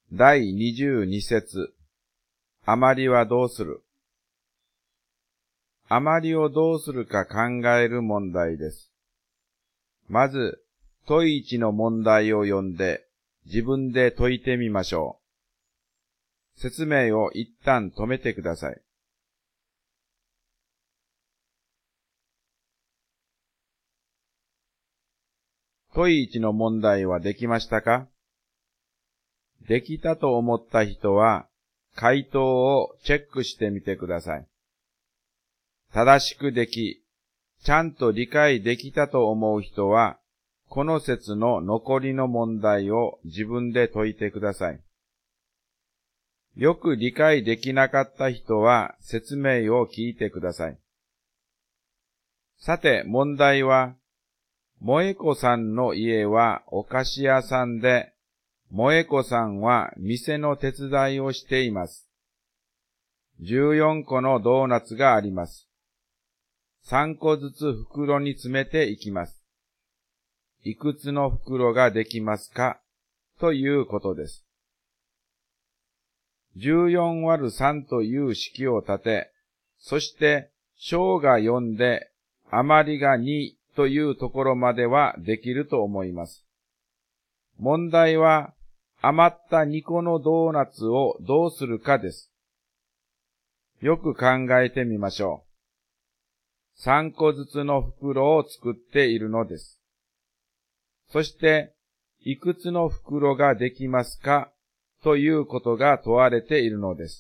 第22節。余りはどうする？余りをどうするか考える問題です。まず、問1の問題を読んで、自分で解いてみましょう。説明を一旦止めてください。問1の問題はできましたか？できたと思った人は、回答をチェックしてみてください。正しくでき、ちゃんと理解できたと思う人は、この説の残りの問題を自分で解いてください。よく理解できなかった人は説明を聞いてください。さて、問題は、萌子さんの家はお菓子屋さんで、萌子さんは店の手伝いをしています。14個のドーナツがあります。3個ずつ袋に詰めていきます。いくつの袋ができますか？ということです。14÷3 という式を立て、そして小が4で余りが2というところまではできると思います。問題は余った2個のドーナツをどうするかです。よく考えてみましょう。3個ずつの袋を作っているのです。そして、いくつの袋ができますかということが問われているのです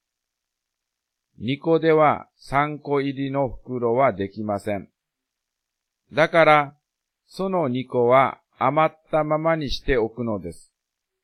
。2個では3個入りの袋はできません。だから、その2個は余ったままにしておくのです。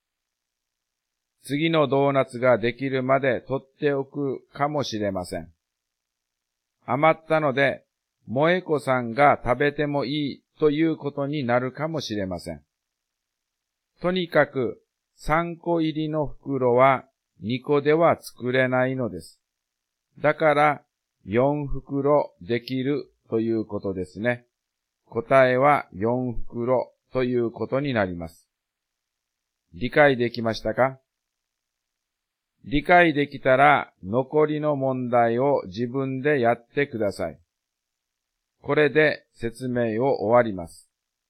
次のドーナツができるまで取っておくかもしれません。余ったので、萌子さんが食べてもいいということになるかもしれません。とにかく3個入りの袋は2個では作れないのです。だから4袋できるということですね。答えは4袋ということになります。理解できましたか？理解できたら残りの問題を自分でやってください。これで説明を終わります。